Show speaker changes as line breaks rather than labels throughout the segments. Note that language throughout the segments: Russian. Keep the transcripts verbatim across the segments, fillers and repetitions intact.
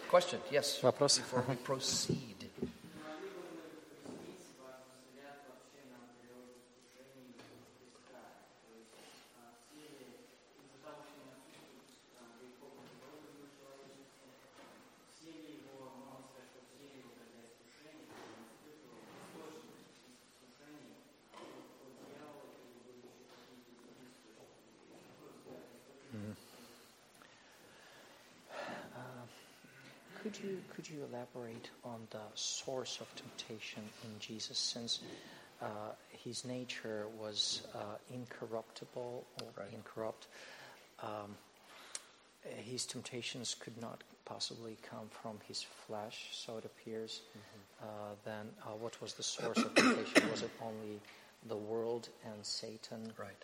question, yes.
Вопрос?
Before we proceed.
Could you could you elaborate on the source of temptation in Jesus, since uh, his nature was uh, incorruptible or
Right.
incorrupt? Um, his temptations could not possibly come from his flesh, so it appears. Mm-hmm. Uh, then, uh, what was the source of temptation? Was it only the world and Satan?
Right.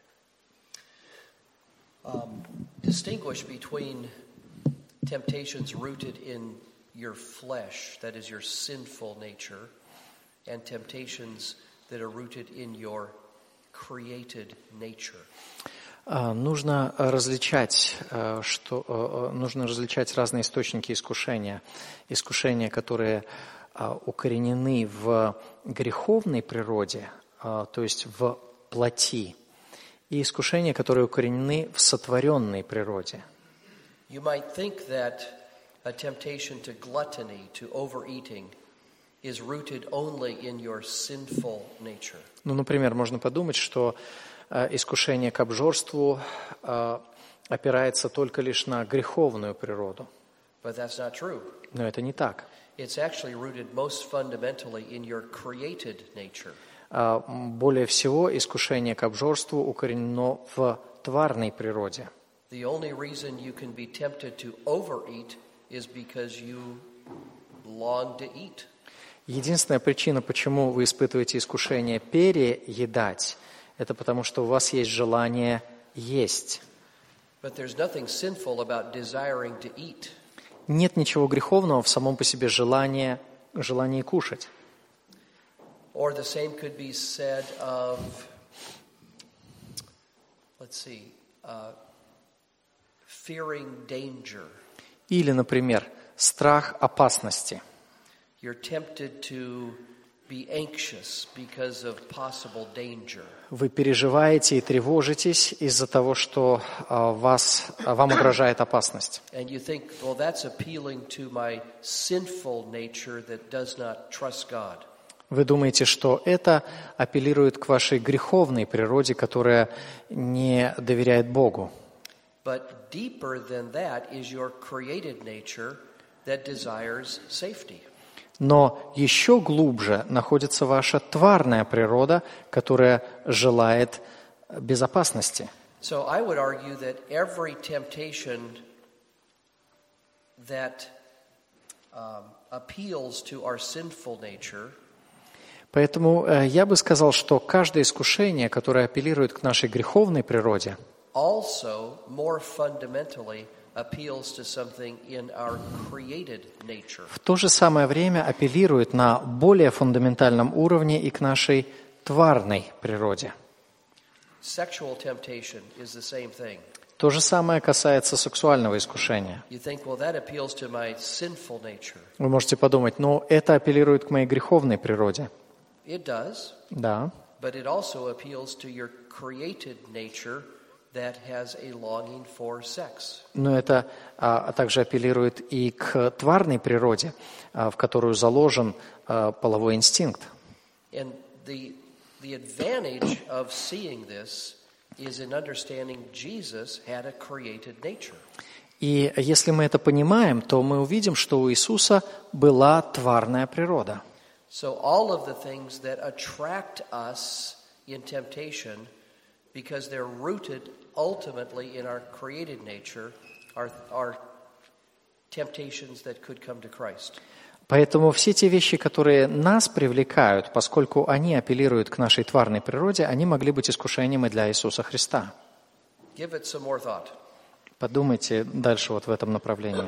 Um, distinguish between temptations rooted in your flesh, that is your sinful nature, and temptations that are rooted in your created nature.
Нужно различать, что нужно различать разные источники искушения. Искушения, которые укоренены в греховной природе, то есть в плоти, и искушения, которые укоренены в сотворенной природе.
You might think that a temptation to gluttony, to overeating, is rooted only in your sinful nature.
Ну, например, можно подумать, что искушение к обжорству опирается только лишь на греховную природу.
But that's not true.
Но это не так.
It's actually rooted most fundamentally in your created nature.
Более всего, искушение к обжорству укоренено в тварной природе.
The only reason you can be tempted to overeat is because you long to eat.
Единственная причина, почему вы испытываете искушение переедать, это потому, что у вас есть желание есть.
But there's nothing sinful about desiring to eat.
Нет ничего греховного в самом по себе желании, желании кушать.
Or the same could be said of, let's see, uh, fearing danger.
Или, например, страх опасности.
You're tempted to be anxious because of possible danger.
Вы переживаете и тревожитесь из-за того, что а, вас, а, вам угрожает опасность.
And you think, well, that's appealing to my sinful nature that does not trust God.
Вы думаете, что это апеллирует к вашей греховной природе, которая не доверяет Богу.
But deeper than that is your created nature that desires safety.
Но еще глубже находится ваша тварная природа, которая желает безопасности.
So I would argue that every temptation that um, appeals to our sinful nature
Поэтому я бы сказал, что каждое искушение, которое апеллирует к нашей греховной природе,
also more fundamentally appeals to something in our created nature.
в то же самое время апеллирует на более фундаментальном уровне и к нашей тварной природе.
Sexual temptation is the same thing.
То же самое касается сексуального искушения.
You think, well, that appeals to my sinful nature.
Вы можете подумать, ну, это апеллирует к моей греховной природе.
It does,
Да,
but it also appeals to your created nature that has a longing for sex.
но это а, также апеллирует и к тварной природе, а, в которую заложен а, половой инстинкт.
And the the advantage of seeing this is in understanding Jesus had a created nature.
И если мы это понимаем, то мы увидим, что у Иисуса была тварная природа.
So all of the things that attract us in temptation, because they're rooted ultimately in our created nature, are, are temptations that could come to Christ.
Поэтому все те вещи, которые нас привлекают, поскольку они апеллируют к нашей тварной природе, они могли быть искушением и для Иисуса Христа.
Give it some more thought.
Подумайте дальше вот в этом направлении.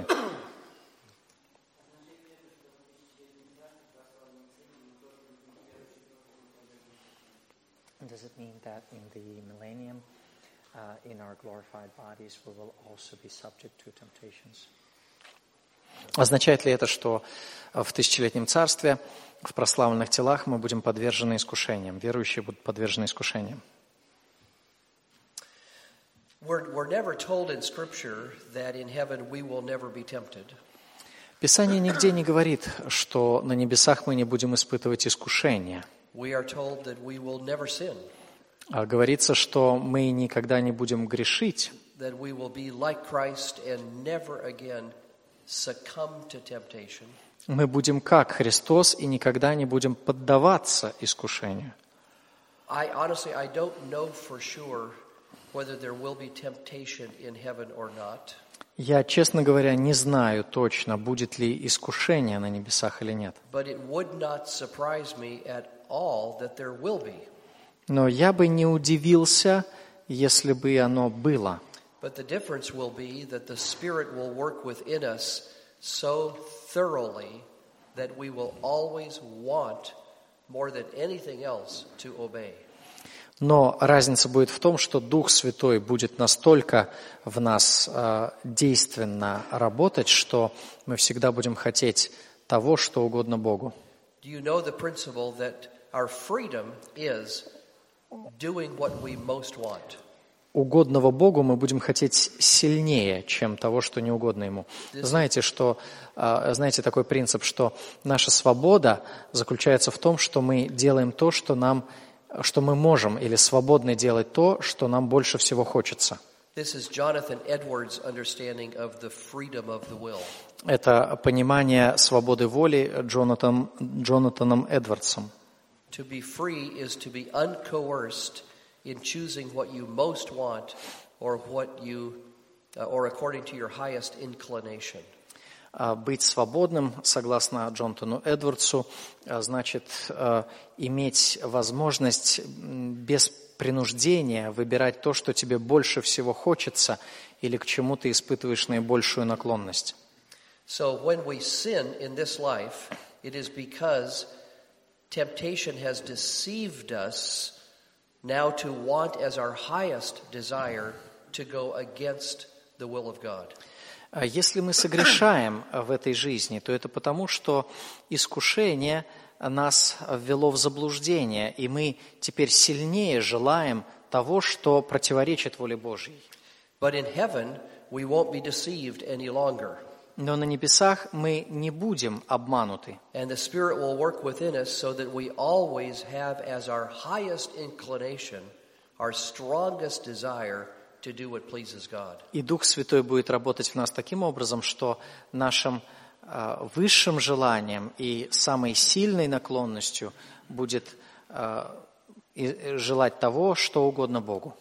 Does it mean that in the millennium, uh, in our glorified bodies, we will also be subject to temptations? Означает ли это, что в тысячелетнем царстве, в прославленных телах мы будем подвержены искушениям, верующие будут подвержены искушениям?
We're, we're never told in Scripture that in heaven we will never be tempted.
Писание нигде не говорит, что на небесах мы не будем испытывать искушения.
We are told that we will never sin,
А говорится, что мы никогда не будем грешить,
that we will be like Christ and never again succumb to temptation.
мы будем как Христос и никогда не будем поддаваться искушению.
I honestly, I don't know for sure whether there will be temptation in heaven or not.
Я, честно говоря, не знаю точно, будет ли искушение на небесах или нет.
But it would not surprise me at all that there will be.
Но я бы не удивился, если бы оно было.
But the difference will be that the Spirit will work within us so thoroughly that we will always want more than anything else to obey.
Но разница будет в том, что Дух Святой будет настолько в нас э, действенно работать, что мы всегда будем хотеть того, что угодно Богу.
Do you know the principle that our freedom is doing what we most want?
Угодного Богу мы будем хотеть сильнее, чем того, что не угодно Ему. Знаете, что, э, знаете такой принцип, что наша свобода заключается в том, что мы делаем то, что нам что мы можем или свободны делать то, что нам больше всего хочется.
This is Jonathan Edwards' understanding of the freedom of the will.
Это понимание свободы воли Джонатан, Джонатаном Эдвардсом.
To be free is to be uncoerced in choosing what you most want or what you uh, or according to your highest inclination.
Быть свободным, согласно Джонатану Эдвардсу, значит иметь возможность без принуждения выбирать то, что тебе больше всего хочется или к чему ты испытываешь наибольшую наклонность.
So when we sin in this life, it is because temptation has deceived us now to want as our highest desire to go against the will of God.
Если мы согрешаем в этой жизни, то это потому, что искушение нас ввело в заблуждение, и мы теперь сильнее желаем того, что противоречит воле Божьей.
But in heaven, we won't be deceived any longer.
Но на небесах мы не будем обмануты.
And the Spirit will work within us so that we always have as our highest inclination, our strongest desire, to do what pleases God.
И Дух Святой будет работать в нас таким образом, что нашим э, высшим желанием и самой сильной наклонностью будет э, и желать того, что угодно Богу.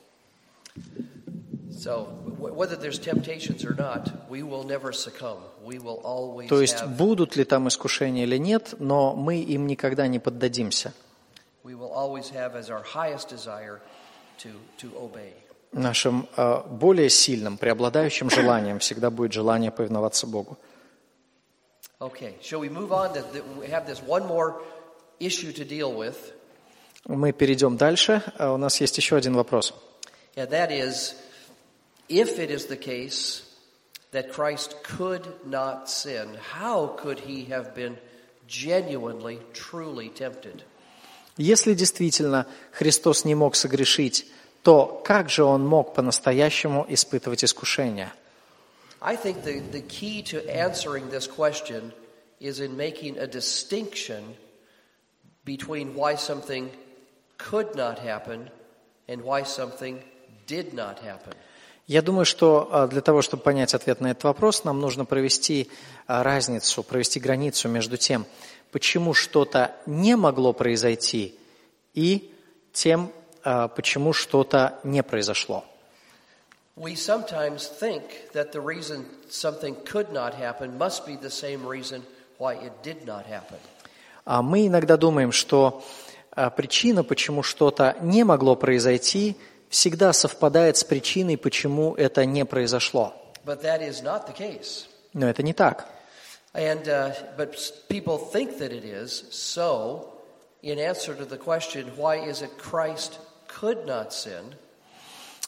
So, whether there's temptations or not, we will never succumb. We will always
То есть,
have,
будут ли там искушения или нет, но мы им никогда не поддадимся.
we will always have as our highest desire to, to obey.
Нашим э, более сильным, преобладающим желанием всегда будет желание повиноваться Богу.
Okay, shall we move on? We have this one more issue to deal with.
Мы перейдем дальше. Uh, у нас есть еще один вопрос.
And that is, if it is the case that Christ could not sin, how could he have been genuinely, truly tempted?
Если действительно Христос не мог согрешить, то как же Он мог по-настоящему испытывать искушения?
I think the, the key to answering this question is in making a distinction between why something could not happen and why something did not happen.
Я думаю, что для того, чтобы понять ответ на этот вопрос, нам нужно провести разницу, провести границу между тем, почему что-то не могло произойти, и тем, почему что-то не произошло.
We sometimes think that the reason something could not happen must be the same reason why it did not happen.
А мы иногда думаем, что причина, почему что-то не могло произойти, всегда совпадает с причиной, почему это не произошло.
But that is not the case.
Но это не так.
And uh, but people think that it is. So, in answer to the question, why is it Christ could not sin?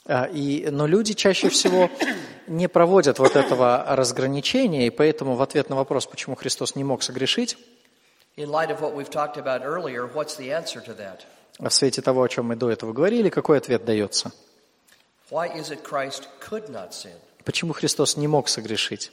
И, но люди чаще всего не проводят вот этого разграничения, и поэтому в ответ на вопрос, почему Христос не мог согрешить,
in light of what we've talked about earlier, what's the answer to that?
в свете того, о чем мы до этого говорили, какой ответ дается?
Why is it Christ could not sin?
Почему Христос не мог согрешить?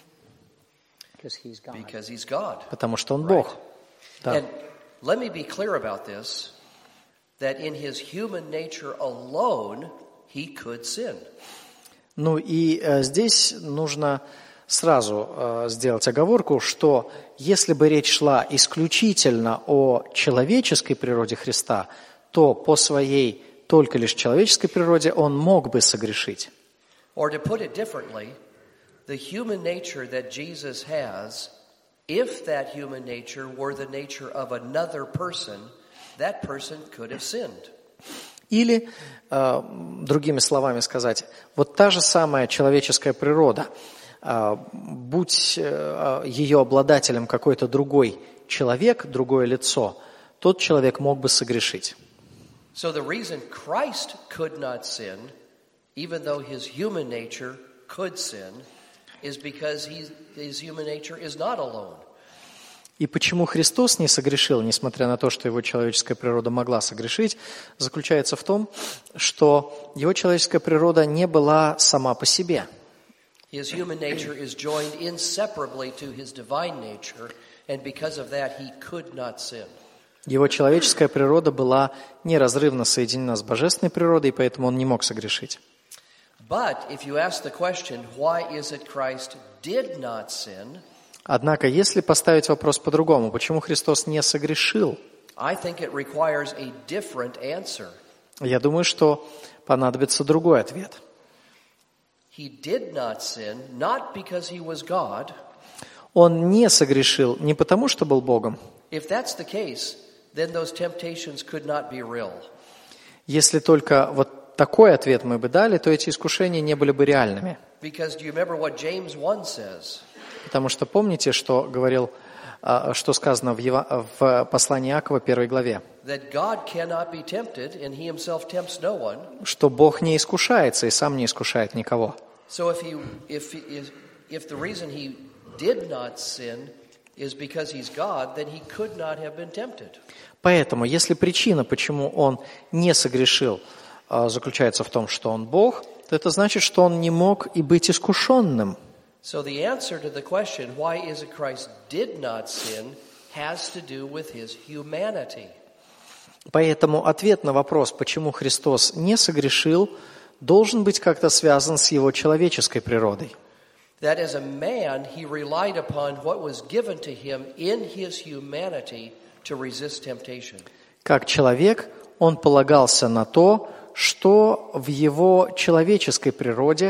Because he's God.
Потому что Он Бог. Да.
And let me be clear about this, that in his human nature alone, he could sin.
Ну и э, здесь нужно сразу э, сделать оговорку, что если бы речь шла исключительно о человеческой природе Христа, то по своей только лишь человеческой природе Он мог бы согрешить.
Or to put it differently, the human nature that Jesus has, if that human nature were the nature of another person, that person could have sinned.
Или, э, другими словами сказать, вот та же самая человеческая природа, э, будь э, ее обладателем какой-то другой человек, другое лицо, тот человек мог бы согрешить.
So the reason Christ could not sin, even though his human nature could sin, is because he, his human nature is not alone.
И почему Христос не согрешил, несмотря на то, что его человеческая природа могла согрешить, заключается в том, что его человеческая природа не была сама по себе.
His human nature is joined inseparably to his divine nature, and because of that he could not sin.
Его человеческая природа была неразрывно соединена с божественной природой, и поэтому он не мог согрешить.
But if you ask the question, why is it Christ did not sin?
Однако, если поставить вопрос по-другому, почему Христос не согрешил,
I think it requires a different answer.
я думаю, что понадобится другой ответ.
He did not sin, not because he was God.
Он не согрешил не потому, что был Богом.
If that's the case, then those temptations could not be real.
Если только вот такой ответ мы бы дали, то эти искушения не были бы реальными.
Because do you remember what James one says?
Потому что помните, что говорил, что сказано в, Ева, в послании Иакова, первой главе,
That God cannot be tempted, and he himself tempts no one.
что Бог не искушается и сам не искушает никого.
So if he, if, if, if the reason he did not sin is because he's God, then he could not have been tempted.
Поэтому, если причина, почему он не согрешил, заключается в том, что он Бог, то это значит, что он не мог и быть искушенным.
So the answer to the question, why is it Christ did not sin, has to do with his humanity.
Поэтому ответ на вопрос, почему Христос не согрешил, должен быть как-то связан с его человеческой природой.
That as a man, he relied upon what was given to him in his humanity to resist temptation.
Как человек, он полагался на то, что в его человеческой природе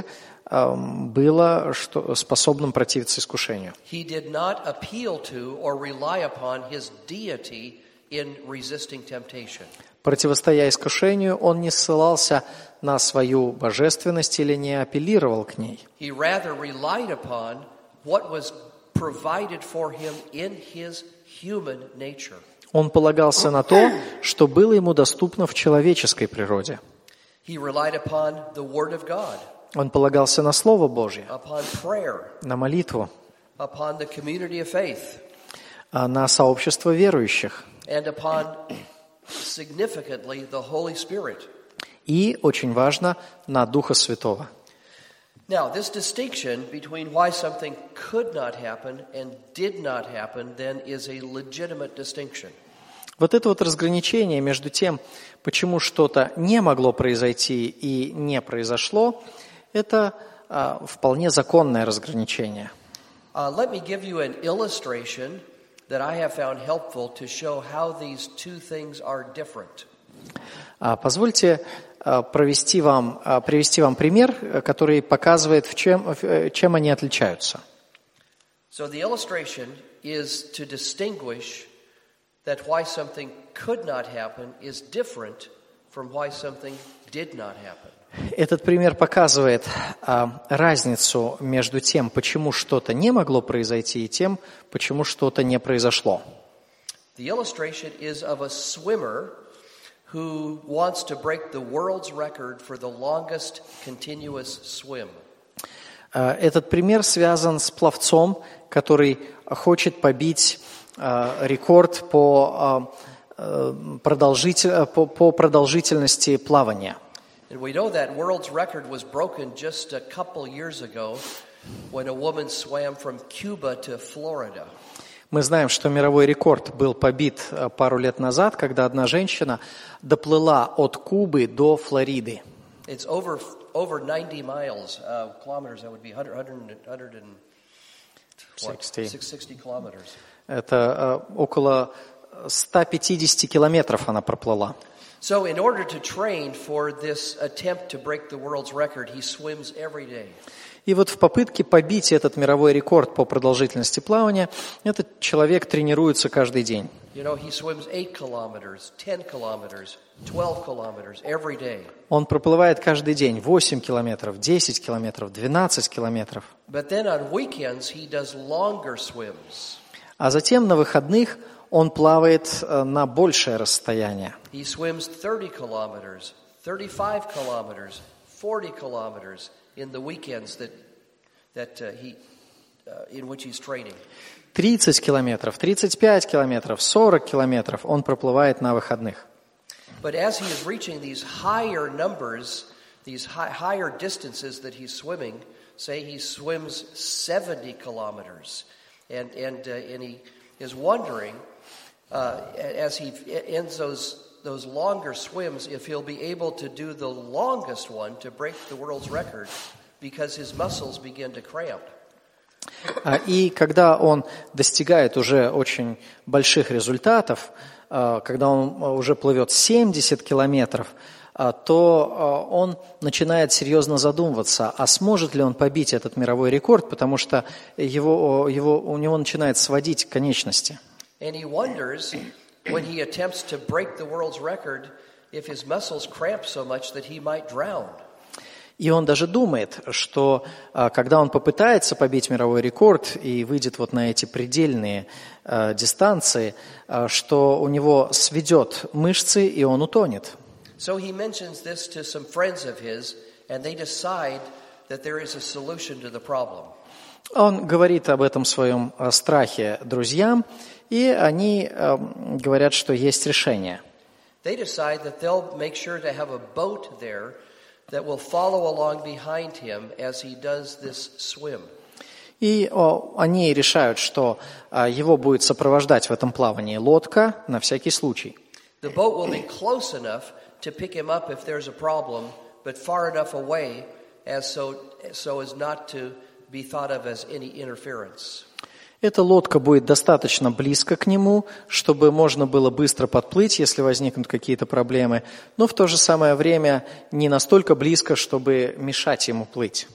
было что, способным противиться искушению.
He did not appeal to or rely upon his deity in resisting temptation.
Противостоя искушению, он не ссылался на свою божественность или не апеллировал к ней.
He rather relied upon what was provided for him in his human nature.
Он полагался на то, что было ему доступно в человеческой природе.
He relied upon the word of God.
Он полагался на Слово Божье,
upon prayer,
на молитву,
upon the community of faith,
на сообщество верующих
and upon, significantly, the Holy Spirit.
И, очень важно, на Духа Святого.
Now, this distinction between why something could not happen and did not happen then is a legitimate distinction.
Вот это вот разграничение между тем, почему что-то не могло произойти и не произошло, это а, вполне законное разграничение.
Uh, let me give you an illustration that I have found helpful to show how these two things are different.
А, позвольте а, провести вам, а, привести вам пример, который показывает, в чем, в, чем они отличаются.
So the illustration is to distinguish that why something could not happen is different from why something did not happen.
Этот пример показывает а, разницу между тем, почему что-то не могло произойти, и тем, почему что-то не произошло.
The illustration is of a swimmer who wants to break the world's record for the longest continuous swim.
Этот пример связан с пловцом, который хочет побить рекорд по, продолжитель, по, по продолжительности плавания.
And we know that world's record was broken just a couple years ago when a woman swam from Cuba to Florida.
Мы знаем, что мировой рекорд был побит пару лет назад, когда одна женщина доплыла от Кубы до Флориды.
It's over over ninety miles, uh, kilometers. That would be one hundred, one hundred and what? sixty kilometers.
Это uh, около ста пятидесяти километров она проплыла.
So, in order to train for this attempt to break the world's record, he swims every day.
И вот в попытке побить этот мировой рекорд по продолжительности плавания, этот человек тренируется каждый день.
You know, he swims eight kilometers, ten kilometers, twelve kilometers every day.
Он проплывает каждый день восемь километров, десять километров, двенадцать километров.
But then on weekends he does longer swims.
А затем на выходных он плавает на большее расстояние.
He swims thirty kilometers, thirty-five kilometers, forty kilometers in the weekends that that uh, he uh, in which he's training.
тридцать километров, тридцать пять километров, сорок километров он проплывает на выходных.
But as he is reaching these higher numbers, these high, higher distances that he's swimming, say he swims seventy kilometers, and and uh, and he is wondering uh, as he ends those those longer swims if he'll be able to do the longest one to break the world's record, because his muscles begin to cramp.
И когда он достигает уже очень больших результатов, когда он уже плывет семьдесят километров, то он начинает серьезно задумываться, а сможет ли он побить этот мировой рекорд, потому что его, его, у него начинает сводить конечности.
And he wonders, when he attempts to break the world's record, if his muscles cramp so much that he might drown.
И он даже думает, что когда он попытается побить мировой рекорд и выйдет вот на эти предельные э, дистанции, э, что у него сведет мышцы и он утонет.
So he mentions this to some friends of his, and they decide that there is a solution to the problem.
Он говорит об этом своем страхе друзьям, и они э, говорят, что есть решение.
They decide that they'll make sure to have a boat there that will follow along behind him as he does this swim.
И о, они решают, что а, его будет сопровождать в этом плавании лодка на всякий случай.
The boat will be close enough to pick him up if there's a problem, but far enough away as so so as not to be thought of as any interference.
Эта лодка будет достаточно близко к нему, чтобы можно было быстро подплыть, если возникнут какие-то проблемы, но в то же самое время не настолько близко, чтобы мешать ему плыть.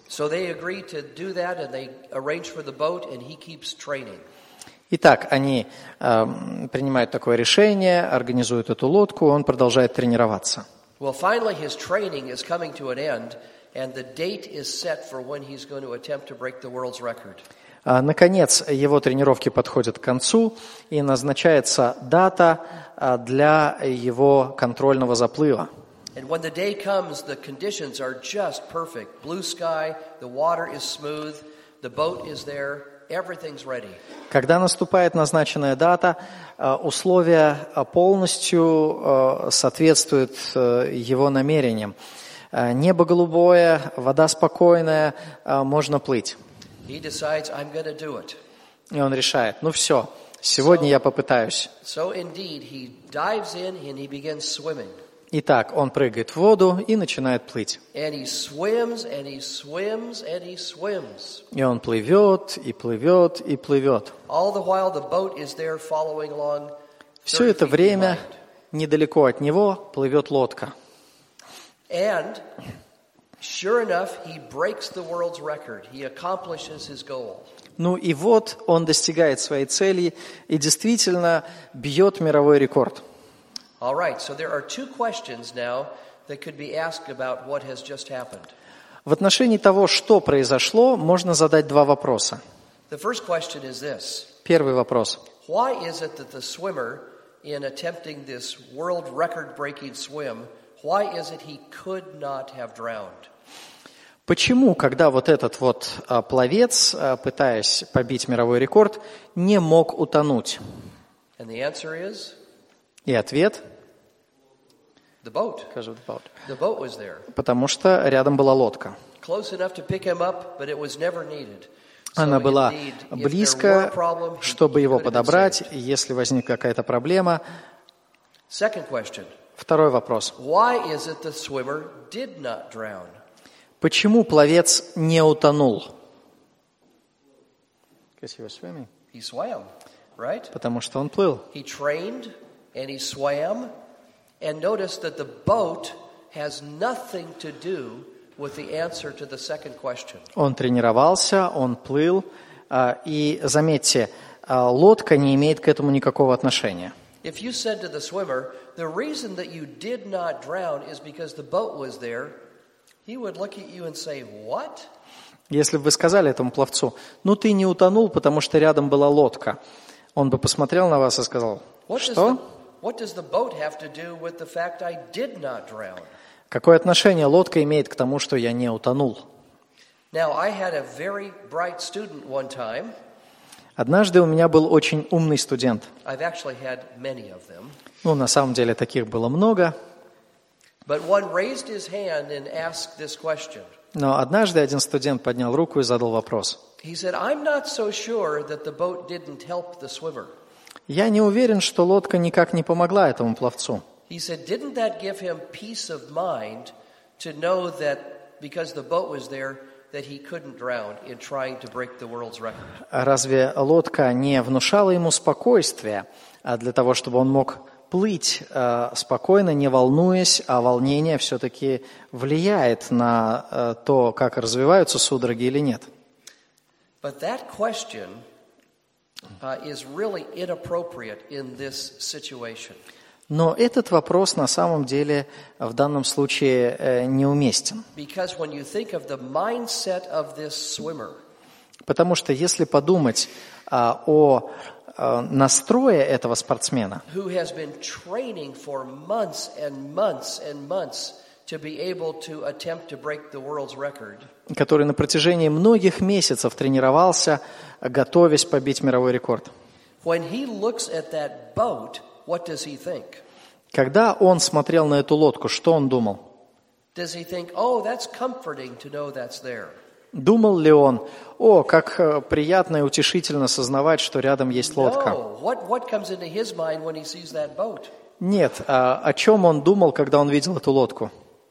Итак, они э, принимают такое решение, организуют эту лодку, он продолжает тренироваться.
Well, finally his training is coming to an end, and the date is set for when he's going to attempt to break the world's record.
Наконец, его тренировки подходят к концу, и назначается дата для его контрольного заплыва.
And when the day comes, the conditions are just perfect. Blue sky, the water is smooth, the boat is there, everything's ready.
Когда наступает назначенная дата, условия полностью соответствуют его намерениям. Небо голубое, вода спокойная, можно плыть.
He decides, I'm going to do it.
И он решает, ну все, сегодня я попытаюсь.
So indeed, he dives in and he begins swimming.
Итак, он прыгает в воду и начинает плыть.
And he swims, and he swims, and he swims.
И он плывет, и плывет, и плывет.
All the while the boat is there following along.
Все это время недалеко от него плывет лодка.
And sure enough, he breaks the world's record. He accomplishes his goal.
Ну и вот он достигает своей цели и действительно бьет мировой рекорд.
All right, so there are two questions now that could be asked about what has just happened.
В отношении того, что произошло, можно задать два вопроса.
The first question is this.
Первый вопрос.
Why is it that the swimmer in attempting this world record-breaking swim, why is it he could not have drowned?
Почему, когда вот этот вот а, пловец, а, пытаясь побить мировой рекорд, не мог утонуть?
And the answer is
И ответ
the boat.
– the boat.
The boat was there.
Потому что рядом была лодка.
Close enough to pick him up, but it was never needed.
Она
So
была
indeed, if there were a
близко,
problem, he
чтобы его
could have been
подобрать,
saved.
и если возникла какая-то проблема.
Second question.
Второй вопрос.
Why is it the swimmer did not drown?
Почему пловец не утонул? Because he was swimming.
He swam, right?
Потому что он плыл.
He trained and he swam, and notice that the boat has nothing to do with the answer to the second question.
Он тренировался, он плыл, а, и заметьте, а, лодка не имеет к этому никакого отношения.
If you said to the swimmer, the reason that you did not drown is because the boat was there, he would look at you and say, what?
Если бы вы сказали этому пловцу, ну ты не утонул, потому что рядом была лодка, он бы посмотрел на вас и сказал, что?
What does the boat have to do with the fact I did not drown?
Какое отношение лодка имеет к тому, что я не утонул?
Now, I had a very bright student one time.
Однажды у меня был очень умный студент.
I've actually had many of them.
Ну, на самом деле, таких было много.
But one raised his hand and asked this question.
Но однажды один студент поднял руку и задал вопрос.
He said, I'm not so sure that the boat didn't help the swimmer.
Я не уверен, что лодка никак не помогла этому пловцу.
He said, didn't that give him peace of mind to know that because the boat was there, that he couldn't drown in trying to break the world's record?
Разве лодка не внушала ему спокойствия, а для того, чтобы он мог плыть э, спокойно, не волнуясь, а волнение все-таки влияет на э, то, как развиваются судороги или нет?
But that question uh, is really inappropriate in this situation.
Но этот вопрос на самом деле в данном случае э, неуместен.
Because when you think of the mindset of this swimmer,
Потому что если подумать а, о а, настрое этого спортсмена,
who has been training for months and months and months to be able to attempt to break the world's record,
который на протяжении многих месяцев тренировался, готовясь побить мировой рекорд,
when he looks at that boat, what does he think?
когда он смотрел на эту лодку, что он думал?
Does he think, oh, that's comforting to know that's there?
Думал ли он, о, как э, приятно и утешительно сознавать, что рядом есть лодка?
No. What, what comes into his mind when he sees that boat?
Нет, а о чем он думал, когда он видел эту лодку?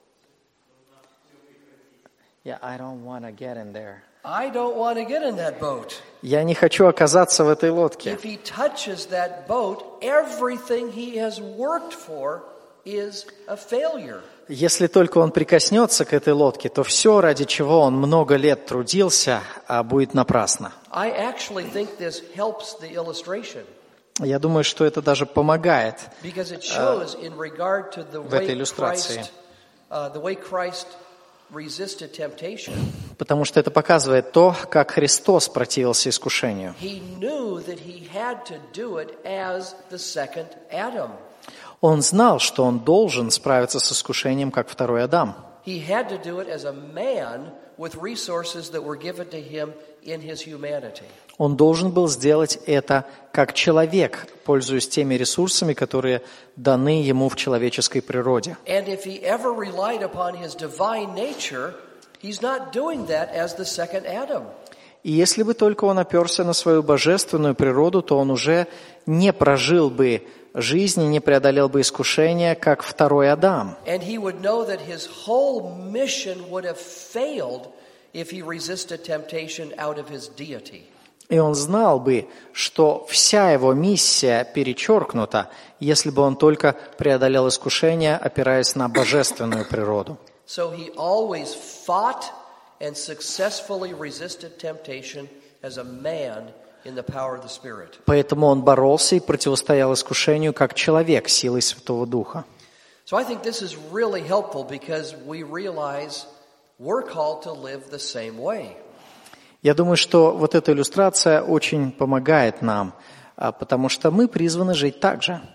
Yeah, I don't want to get in there.
I don't want to get in that boat.
Я не хочу оказаться в этой лодке.
If he touches that boat, everything he has worked for is a failure.
Если только он прикоснется к этой лодке, то все, ради чего он много лет трудился, будет напрасно.
I actually think this helps the illustration.
Я думаю, что это даже помогает
Because it shows in regard to the
в этой
way
иллюстрации.
Christ, uh, the way Christ resisted temptation.
Потому что это показывает то, как Христос противился искушению.
He knew that he had to do it as the second Adam.
Он знал, что он должен справиться с искушением, как второй Адам.
He had to do it as a man with resources that were given to him in his humanity.
Он должен был сделать это как человек, пользуясь теми ресурсами, которые даны ему в человеческой природе.
And if he ever relied upon his divine nature, he's not doing that as the second Adam.
И если бы только он оперся на свою божественную природу, то он уже не прожил бы жизни, не преодолел бы искушения, как второй Адам.
And he would know that his whole mission would have failed if he resisted temptation out of his deity.
И он знал бы, что вся его миссия перечеркнута, если бы он только преодолел искушение, опираясь на божественную природу.
So he always fought and successfully resisted temptation as a man in the power of the Spirit.
Поэтому он боролся и противостоял искушению как человек силой Святого Духа.
So I think this is really helpful because we realize we're called to live the same way.
Я думаю, что вот эта иллюстрация очень помогает нам, потому что мы призваны жить так же.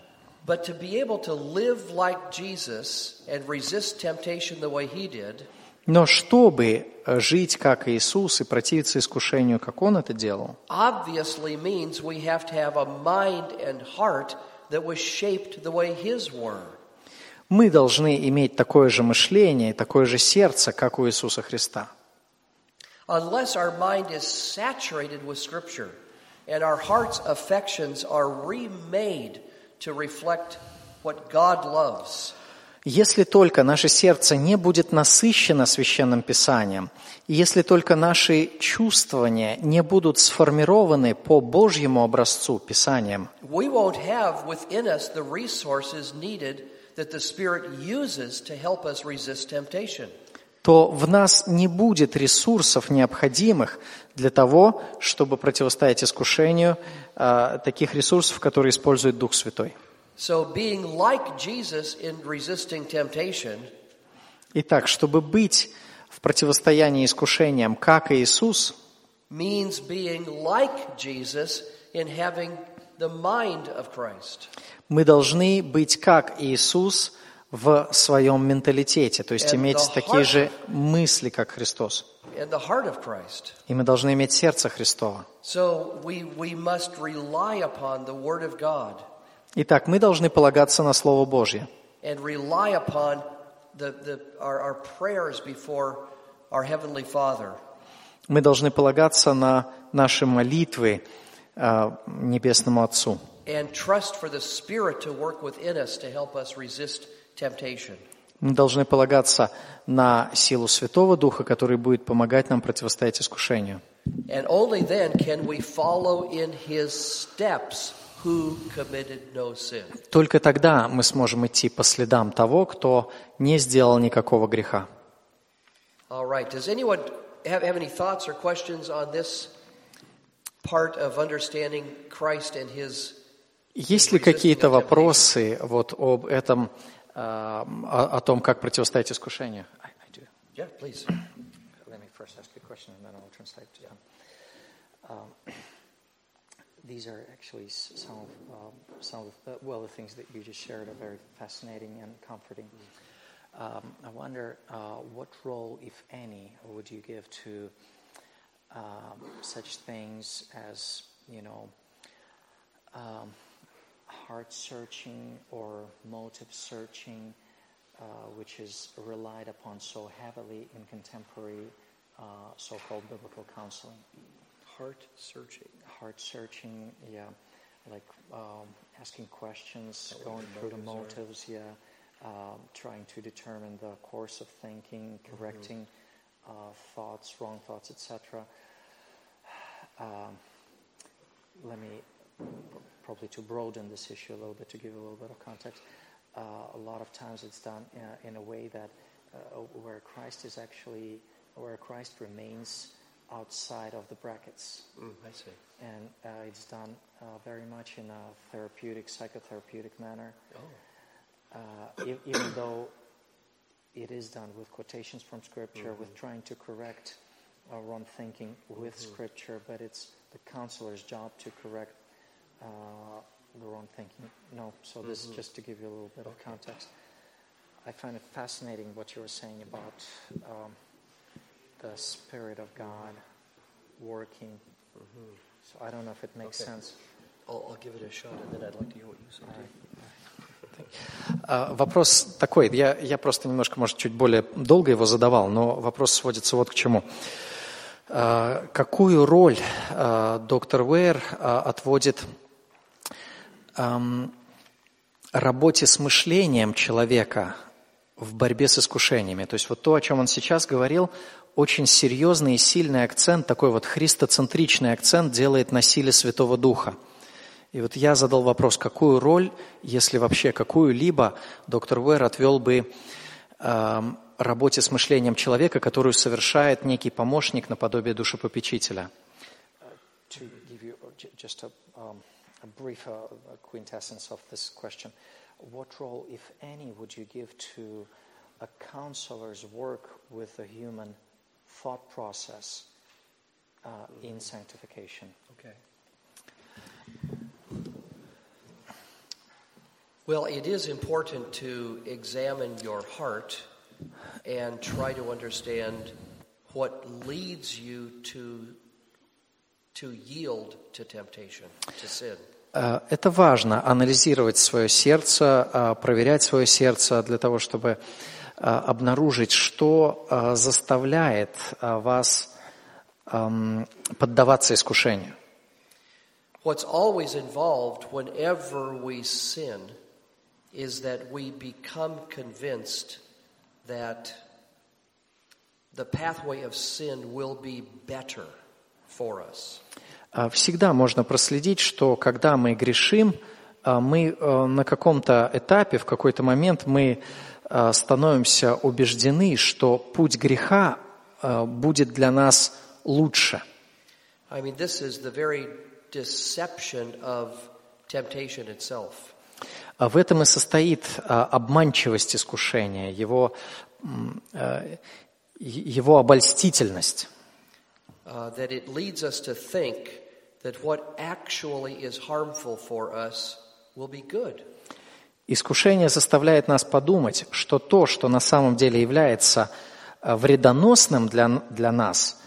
But to be able to live like Jesus and resist temptation the way he did,
Но чтобы жить как Иисус и противиться искушению, как Он это делал,
obviously means we have to have a mind and heart that was shaped the way his were.
мы должны иметь такое же мышление и такое же сердце, как у Иисуса Христа.
Unless our mind is saturated with Scripture and our heart's affections are remade to reflect what God loves,
Если только наше сердце не будет насыщено Священным Писанием, и если только наши чувствования не будут сформированы по Божьему образцу Писанием,
we won't have within us the resources needed that the Spirit uses to help us resist temptation.
то в нас не будет ресурсов, необходимых для того, чтобы противостоять искушению, э, таких ресурсов, которые использует Дух Святой.
So being like Jesus in resisting temptation
Итак, чтобы быть в противостоянии искушениям, как Иисус,
means being like Jesus in having the mind of Christ.
мы должны быть как Иисус в своем менталитете, то есть
And
иметь
the
такие
heart-
же мысли, как Христос.
And the heart of Christ.
И мы должны иметь сердце Христова.
So we, we must rely upon the Word of God
Итак, мы должны полагаться на Слово Божье.
and rely upon the, the, our, our prayers before our Heavenly Father.
Мы должны полагаться на наши молитвы э, Небесному Отцу.
And trust for the Spirit to work within us to help us resist temptation.
Мы должны полагаться на силу Святого Духа, который будет помогать нам противостоять искушению.
And only then can we follow in His steps who committed no sin.
Только тогда мы сможем идти по следам того, кто не сделал никакого греха.
All right. Does anyone have, have any thoughts or questions on this part of understanding Christ and His?
Есть ли какие-то вопросы вот об этом, э, о, о том, как противостоять искушению? I, I do.
Yeah, please.
Let me first ask a question and then I'll translate to them. Um, these are actually s- some of, um, some of the, well, the things that you just shared are very fascinating and comforting. Um, I wonder uh, what role, if any, would you give to um, such things as, you know, um, heart searching or motive searching, uh, which is relied upon so heavily in contemporary uh, so-called biblical counseling.
Heart searching.
Heart searching, yeah, like um, asking questions, going through the motives, yeah, um, trying to determine the course of thinking, correcting uh, thoughts, wrong thoughts, et cetera. Um, let me, probably to broaden this issue a little bit, to give you a little bit of context, uh, a lot of times it's done uh, in a way that uh, where Christ is actually, where Christ remains outside of the brackets.
Mm, I see.
And uh, it's done uh, very much in a therapeutic, psychotherapeutic manner.
Oh.
Uh, e- even though it is done with quotations from Scripture, mm-hmm. with trying to correct uh, wrong thinking with mm-hmm. Scripture, but it's the counselor's job to correct uh, the wrong thinking. No, so this mm-hmm. is just to give you a little bit okay. of context. I find it fascinating what you were saying about um, the Spirit of God working. Mm-hmm. So I don't know if it makes
okay.
sense.
I'll, I'll give it a shot, and then I'd like to hear what you say.
Uh, вопрос такой, я, я просто немножко, может, чуть более долго его задавал, но вопрос сводится вот к чему. Uh, какую роль uh, доктор Уэйр uh, отводит um, работе с мышлением человека в борьбе с искушениями? То есть вот то, о чем он сейчас говорил, очень серьезный и сильный акцент, такой вот христоцентричный акцент делает на силе Святого Духа. И вот я задал вопрос, какую роль, если вообще какую-либо, доктор Уэйр отвел бы э, работе с мышлением человека, которую совершает некий помощник наподобие душепопечителя. To give you just a, um, a brief uh, quintessence of this question, what role, if any, would you give to a counselor's work with the human thought process uh, in sanctification?
Okay. Well, it is important to examine your heart and try to understand what leads you to, to yield to temptation, to sin.
Это важно, анализировать свое сердце, проверять свое сердце для того, чтобы обнаружить, что заставляет вас поддаваться искушению.
What's always involved whenever we sin is that we become convinced that the pathway of sin will be better for us.
Всегда можно проследить, что когда мы грешим, мы на каком-то этапе, в какой-то момент мы становимся убеждены, что путь греха будет для нас лучше.
I mean, this is the very deception of temptation itself.
В этом и состоит обманчивость искушения, его, его обольстительность.
Uh, that it leads us to think that what actually is harmful for us will be good.
Искушение заставляет нас подумать, что то, что на самом деле является вредоносным для, для нас,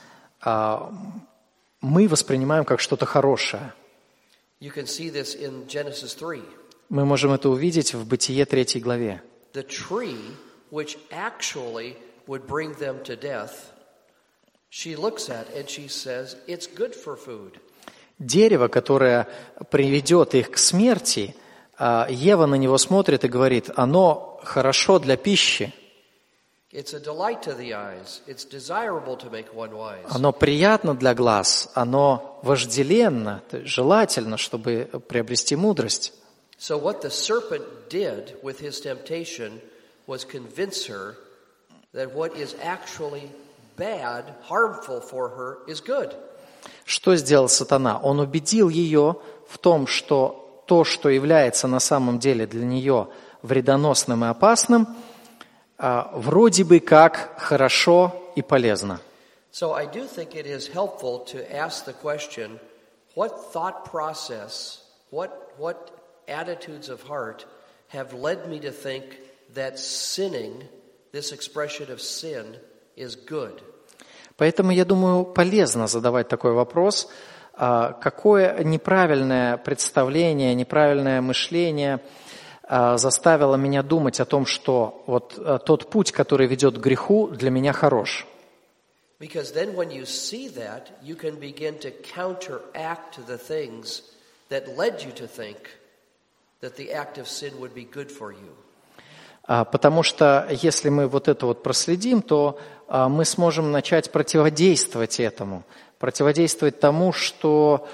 мы воспринимаем как что-то хорошее.
You can see this in Genesis three.
Мы можем это увидеть в Бытие третьей главе.
The tree which actually would bring them to death, she looks at and she says, it's good for food.
Дерево, которое приведет их к смерти, Ева на него смотрит и говорит, оно хорошо для пищи.
It's a delight to the eyes. It's desirable to make one wise.
Оно приятно для глаз, оно вожделенно, желательно, чтобы приобрести мудрость.
So what the serpent did with his temptation was convince her that what is actually bad, harmful for her, is good.
Что сделал сатана? Он убедил ее в том, что то, что является на самом деле для нее вредоносным и опасным, вроде бы как хорошо и полезно.
So I do think it is helpful to ask the question, what thought process, what what attitudes of heart have led me to think that sinning, this expression of sin, is good?
Поэтому, я думаю, полезно задавать такой вопрос, какое неправильное представление, неправильное мышление заставило меня думать о том, что вот тот путь, который ведет к греху, для меня хорош.
Because then when you see that, you can begin to counteract the things that led you to think that the act of sin would be good for you.
Потому что если мы вот это вот проследим, то мы сможем начать противодействовать этому, противодействовать тому, что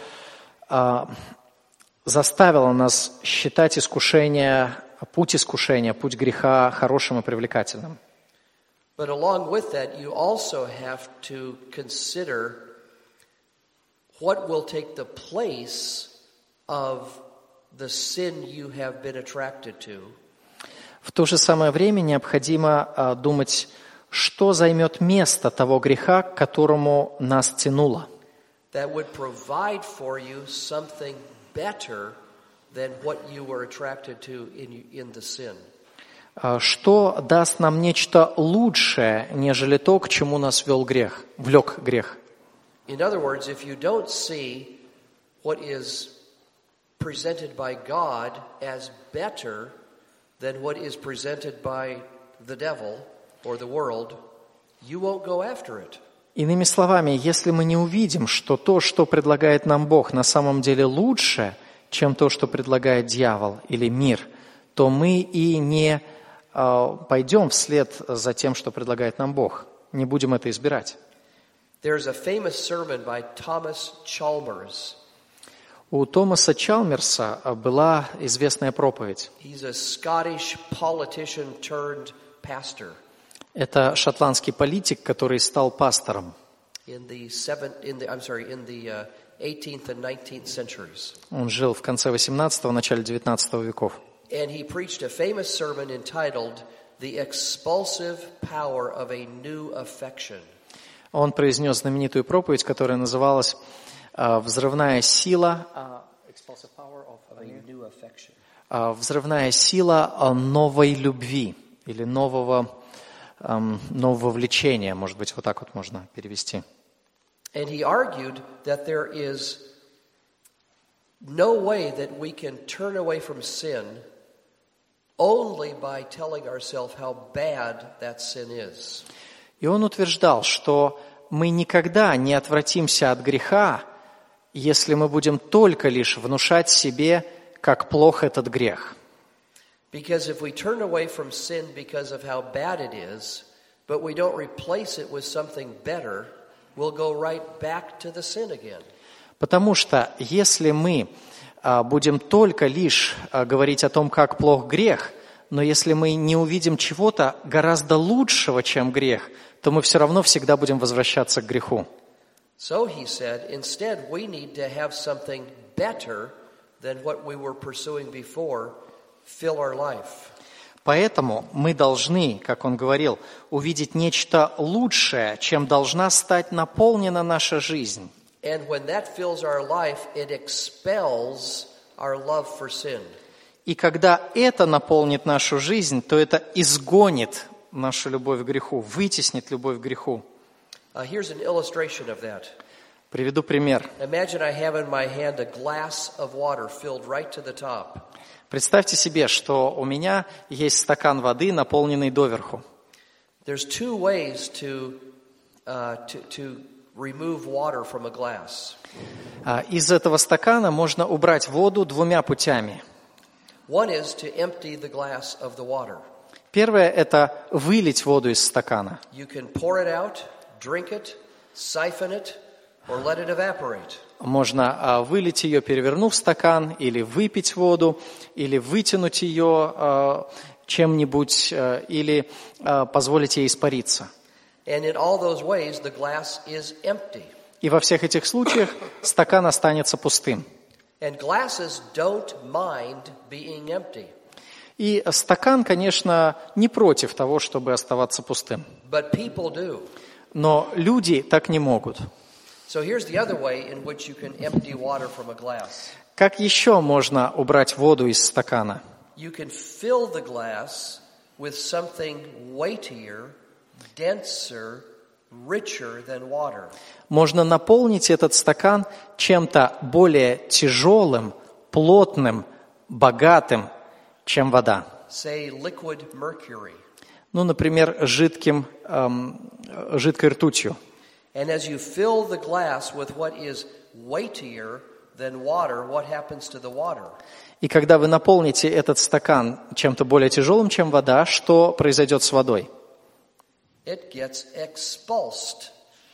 заставило нас считать искушение, путь искушения, путь греха хорошим и привлекательным.
But along with that, you also have to consider what will take the place of the sin you have been attracted to.
В то же самое время необходимо думать, что займет место того греха, к которому нас тянуло.
That would provide for you something better than what you were attracted to in, in the sin.
Что даст нам нечто лучшее, нежели то, к чему нас вел грех, влек грех.
In other words, if you don't see what is presented by God as better than what is presented by the devil or the world, you won't go after it.
Иными словами, если мы не увидим, что то, что предлагает нам Бог, на самом деле лучше, чем то, что предлагает дьявол или мир, то мы и не э, пойдем вслед за тем, что предлагает нам Бог. Не будем это избирать.
There's a famous sermon by Thomas Chalmers.
У Томаса Чалмерса была известная проповедь.
He's a Scottish politician turned pastor.
Это шотландский политик, который стал пастором.
In the seventh, in the, I'm sorry, in the uh, eighteenth and nineteenth centuries.
Он жил в конце восемнадцатого, начале девятнадцатого веков.
And he preached a famous sermon entitled "The Expulsive Power of a New Affection."
Он произнес знаменитую проповедь, которая называлась «Взрывная сила Взрывная сила новой любви или нового, нового влечения, может быть, вот так вот можно перевести.
And he argued that there is no way that we can turn away from sin only by telling ourselves how bad that sin is.
И он утверждал, что мы никогда не отвратимся от греха, если мы будем только лишь внушать себе, как плох этот грех.
Because if we turn away from sin because of how bad it is, but we don't replace it with something better, we'll go right back to the sin again.
Потому что если мы а, будем только лишь а, говорить о том, как плох грех, но если мы не увидим чего-то гораздо лучшего, чем грех, то мы все равно всегда будем возвращаться к греху.
So he said, instead we need to have something better than what we were pursuing before fill our life.
Поэтому мы должны, как он говорил, увидеть нечто лучшее, чем должна стать наполнена наша жизнь.
And when that fills our life, it expels our love for sin.
И когда это наполнит нашу жизнь, то это изгонит нашу любовь к греху, вытеснит любовь к греху.
Uh, here's an illustration of that.
Приведу пример.
Imagine I have in my hand a glass of water filled right to the top.
Представьте себе, что у меня есть стакан воды, наполненный доверху.
There's two ways to, uh, to, to remove water from a glass.
Из этого стакана можно убрать воду двумя путями.
One is to empty the glass of the water.
Первое – это вылить воду из стакана.
You can pour it out, drink it, siphon it, or let it evaporate.
Можно вылить ее, перевернув стакан, или выпить воду, или вытянуть ее чем-нибудь, или позволить ей испариться.
And in all those ways, the glass is empty.
И во всех этих случаях стакан останется пустым.
And glasses don't mind being empty.
И стакан, конечно, не против того, чтобы оставаться пустым.
But people do.
Но люди так не могут.
So here's the other way in which you can empty water from a glass.
Как еще можно убрать воду из стакана?
You can fill the glass with something weightier, denser, richer than water.
Можно наполнить этот стакан чем-то более тяжелым, плотным, богатым, чем вода.
Say liquid mercury.
Ну, например, жидким, эм, жидкой ртутью.
And as you fill the glass with what is weightier than water, what happens to the water?
И когда вы наполните этот стакан чем-то более тяжелым, чем вода, что произойдет с водой?
It gets expulsed.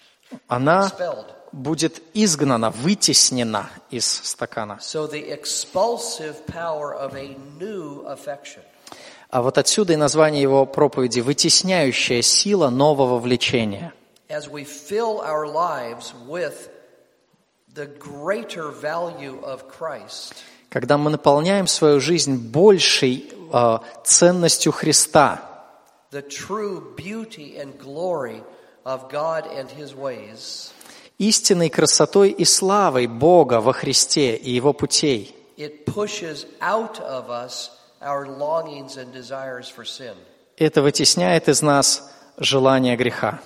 Она
Expelled.
будет изгнана, вытеснена из стакана.
So the expulsive power of a new affection.
А вот отсюда и название его проповеди «Вытесняющая сила нового влечения».
As we fill our lives with the greater value of Christ,
когда мы наполняем свою жизнь большей э, ценностью Христа,
the true beauty and glory of God and His ways,
истинной красотой и славой Бога во Христе и Его путей,
it pushes out of us our longings and desires for sin.
это вытесняет из нас желание греха.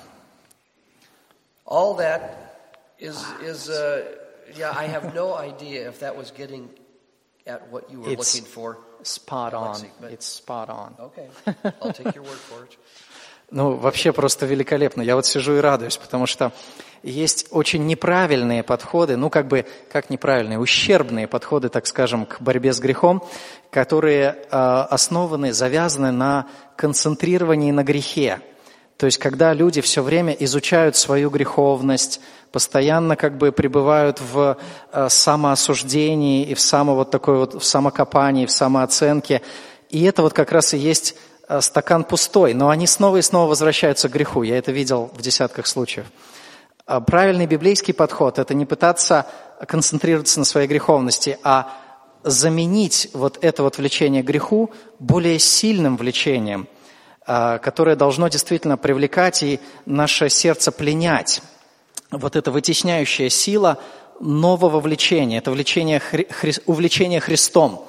All that is, is uh, yeah, I have no idea if that was getting at what you were
It's
looking for.
Spot on.
Alexei, but-
It's spot on.
Okay, I'll take your word for it.
Ну, вообще просто великолепно. Я вот сижу и радуюсь, потому что есть очень неправильные подходы, ну, как бы, как неправильные, ущербные подходы, так скажем, к борьбе с грехом, которые э, основаны, завязаны на концентрировании на грехе. То есть, когда люди все время изучают свою греховность, постоянно как бы пребывают в э, самоосуждении и в само вот такой вот в самокопании, в самооценке, и это вот как раз и есть э, стакан пустой, но они снова и снова возвращаются к греху. Я это видел в десятках случаев. А правильный библейский подход – это не пытаться концентрироваться на своей греховности, а заменить вот это вот влечение к греху более сильным влечением, которое должно действительно привлекать и наше сердце пленять. Вот эта вытесняющая сила нового влечения, это влечение, увлечение Христом,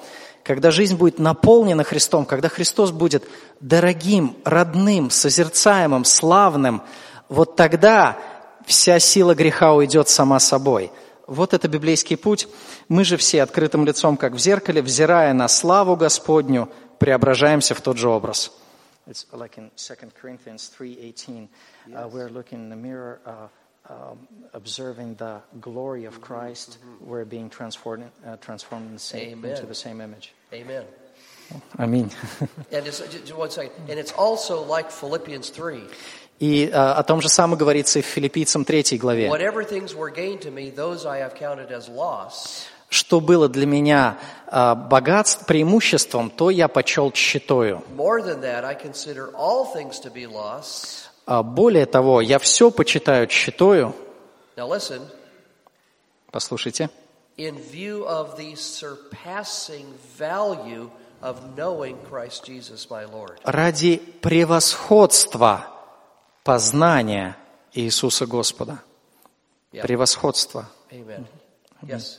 когда жизнь будет наполнена Христом, когда Христос будет дорогим, родным, созерцаемым, славным, вот тогда вся сила греха уйдет сама собой. Вот это библейский путь. Мы же все открытым лицом, как в зеркале, взирая на славу Господню, преображаемся в тот же образ.
It's like in Second Corinthians three eighteen, uh, we're looking in the mirror, uh, um, observing the glory of Christ. Mm-hmm. We're being transformed, uh, transformed in the same, into the same image.
Amen.
Аминь.
And it's, just one second. And it's also like Philippians three.
И uh, о том же самом говорится и в Филиппийцам третьей главе.
Whatever things were gained to me, those I have counted as loss.
Что было для меня uh, богатством, преимуществом, то я почел тщетою.
More than that, I consider all things to be loss.
Uh, более того, я все почитаю тщетою.
Now listen.
Послушайте.
In view of the surpassing value of knowing Christ Jesus, my Lord.
Ради превосходства познания Иисуса Господа. Yeah. Превосходство.
Amen. Yes.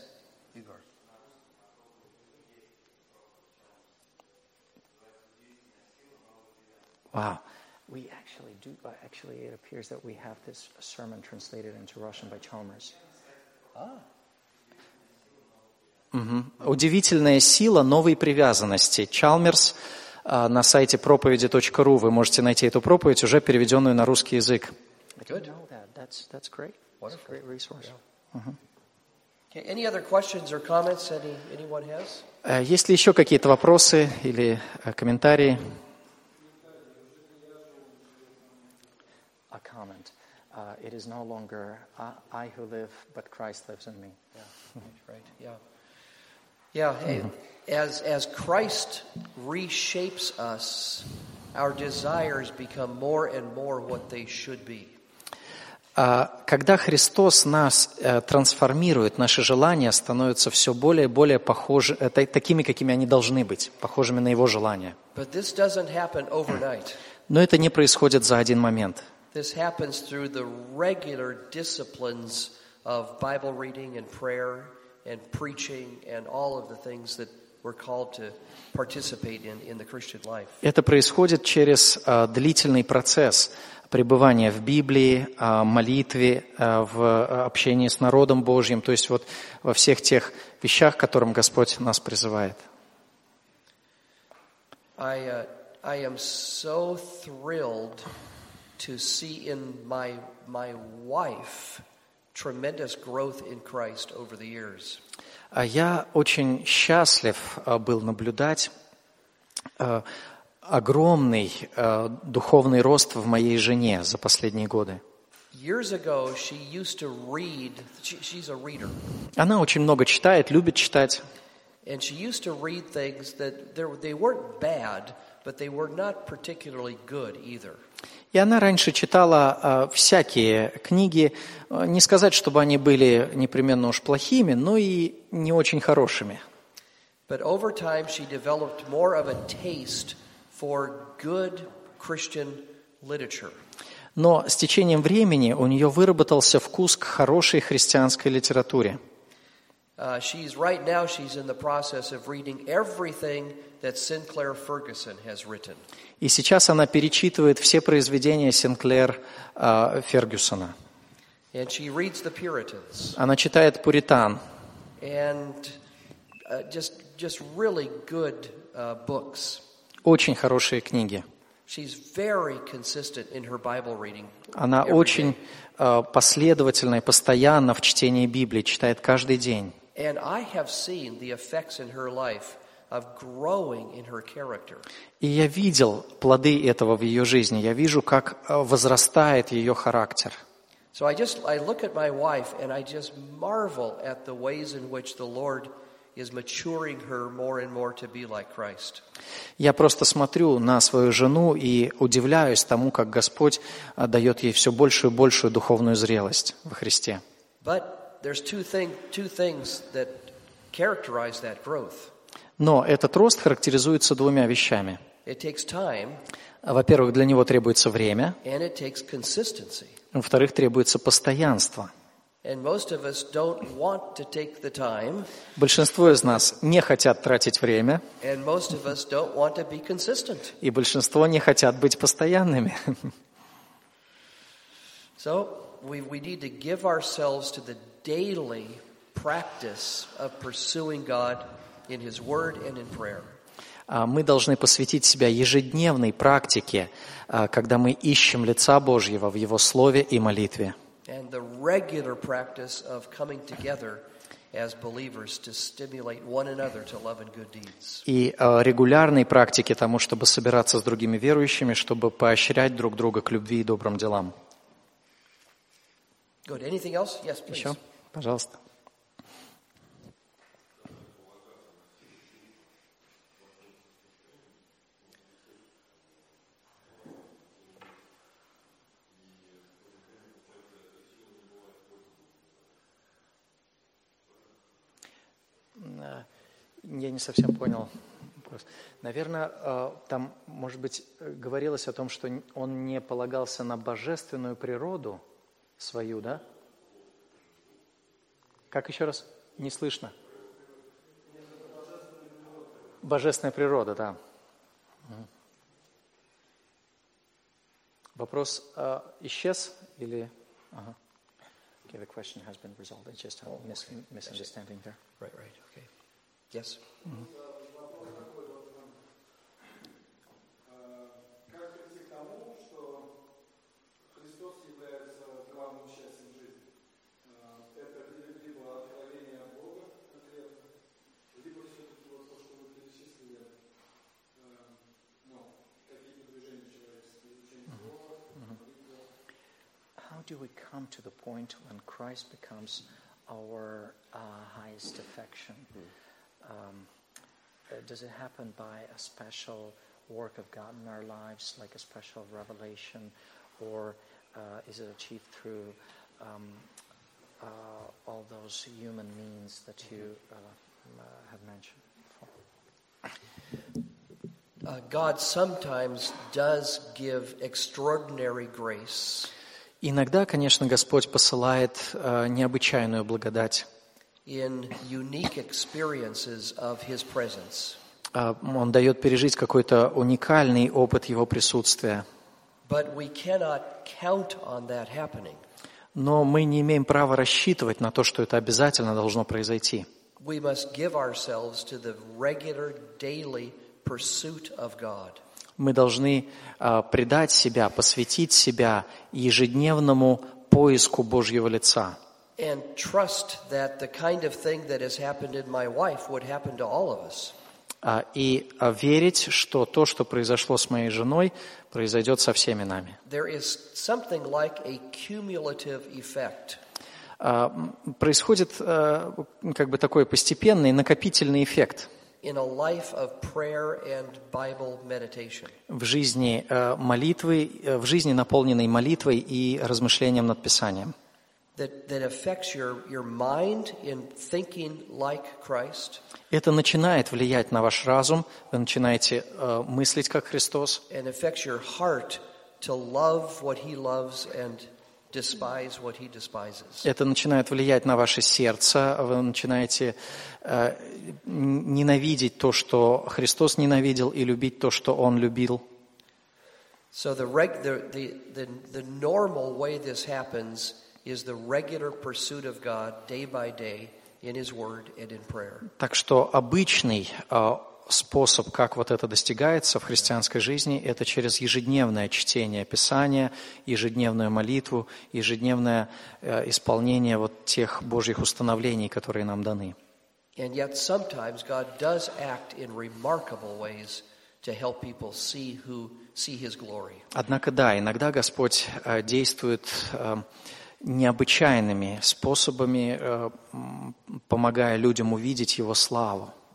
Wow.
We actually do, uh, actually it appears that we have this sermon translated into Russian by Chalmers.
Ah.
Угу. Удивительная сила новой привязанности. Chalmers uh, на сайте проповеди точка ру вы можете найти эту проповедь, уже переведенную на русский язык.
Good.
That's, that's great. Wonderful. That's a great resource.
Yeah. Uh-huh. Okay. Any other questions or comments any, anyone has?
Uh, есть ли еще какие-то вопросы или uh, комментарии?
A comment. Uh, it is no longer I, I who live, but Christ lives in me.
Yeah, right. Yeah, yeah. Mm-hmm. As as Christ reshapes us, our desires become more and more what they should be.
Uh, когда Христос нас uh, трансформирует, наши желания становятся все более и более похожи, uh, такими, какими они должны быть, похожими на Его желания.
But this doesn't happen overnight.
Но это не происходит за один момент.
This happens through the regular disciplines of Bible reading and prayer and preaching and all of the things that we're called to participate in in the Christian life.
Это происходит через uh, длительный процесс пребывания в Библии, uh, молитве, uh, в uh, общении с народом Божьим, то есть вот во всех тех вещах, к которым Господь нас призывает.
I, uh, I am so thrilled to see in my my wife tremendous growth in Christ over the years.
Я очень счастлив был наблюдать огромный духовный рост в моей жене за последние годы.
Years ago, she used to read. She, she's a reader.
Она очень много читает, любит читать.
And she used to read things that they weren't bad, but they were not particularly good either.
И она раньше читала uh, всякие книги, uh, не сказать, чтобы они были непременно уж плохими, но и не очень хорошими.
But over time she developed more of a taste for good Christian literature.
Но с течением времени у нее выработался вкус к хорошей христианской литературе.
Uh, she's right now she's in the process of reading everything that Sinclair Ferguson has written.
И сейчас она перечитывает все произведения Синклер uh, Фергюсона.
And she reads the Puritans.
Она читает Пуритан.
And uh, just just really good uh, books.
Очень хорошие книги.
She's very consistent in her Bible reading.
Она очень uh, последовательна и постоянно в чтении Библии, читает каждый день.
And I have seen the effects in her life of growing in her character.
И я видел плоды этого в ее жизни. Я вижу, как возрастает ее характер.
So I just I look at my wife and I just marvel at the ways in which the Lord is maturing her more and more to be like Christ.
Я просто смотрю на свою жену и удивляюсь тому, как Господь дает ей все большую и большую духовную зрелость во Христе.
But there's two thing, two things that characterize that growth.
Но этот рост характеризуется двумя вещами.
It takes time.
Во-первых, для него требуется время.
And it takes consistency.
Во-вторых, требуется постоянство.
And most of us don't want to take the time.
Большинство из нас не хотят тратить время,
And most of us don't want to be consistent.
и большинство не хотят быть постоянными.
So we, we need to give ourselves to the daily practice of pursuing God in His Word and in prayer.
Мы должны посвятить себя ежедневной практике, когда мы ищем лица Божьего в Его Слове и молитве.
And the regular practice of coming together as believers to stimulate one another to love and good deeds.
И регулярной практике тому, чтобы собираться с другими верующими, чтобы поощрять друг друга к любви и добрым делам.
Good. Anything else? Yes, please.
Еще? Пожалуйста. Я не совсем понял вопрос. Наверное, там, может быть, говорилось о том, что он не полагался на божественную природу свою, да? Как еще раз? Не слышно. Божественная природа, да. Вопрос э, исчез или... Ага. Okay, the question has been resolved. It's just a mis- misunderstanding there.
Right, right. Okay. Yes.
Mm-hmm. How do we come to the point when Christ becomes our uh, highest affection? Um, uh, does it happen by a special work of God in our lives, like a special revelation, or uh, is it achieved through um, uh, all those human means that you uh, uh, have mentioned before?
Uh, God sometimes does give extraordinary grace.
Иногда, конечно, Господь посылает э, необычайную благодать.
In unique experiences of His presence.
Он дает пережить какой-то уникальный опыт Его присутствия.
But we cannot count on that happening.
Но мы не имеем права рассчитывать на то, что это обязательно должно произойти.
We must give ourselves to the regular, daily pursuit of God.
Мы должны uh, предать себя, посвятить себя ежедневному поиску Божьего лица.
And trust that the kind of thing that has happened in my wife would happen to all of us.
Uh, и uh, верить, что то, что произошло с моей женой, произойдет со всеми нами.
There is something like a cumulative effect.
Uh, происходит uh, как бы такой постепенный накопительный эффект.
In a life of prayer and Bible meditation.
В жизни uh, молитвы, uh, в жизни, наполненной молитвой и размышлением над Писанием.
That, that affects your, your mind in thinking like Christ.
Это начинает влиять на ваш разум, вы начинаете uh, мыслить как Христос.
And affects your heart to love what He loves and despise what He despises.
Это начинает влиять на ваше сердце, вы начинаете uh, ненавидеть то, что Христос ненавидел, и любить то, что Он любил.
So the, reg, the, the, the, the normal way this happens is the regular pursuit of God day by day in His Word and in prayer.
Так что обычный uh, способ, как вот это достигается в христианской жизни, это через ежедневное чтение Писания, ежедневную молитву, ежедневное uh, исполнение вот тех Божьих установлений, которые нам даны.
And yet sometimes God does act in remarkable ways to help people see who see His glory.
Однако да, иногда Господь uh, действует uh, необычайными способами, помогая людям увидеть Его славу.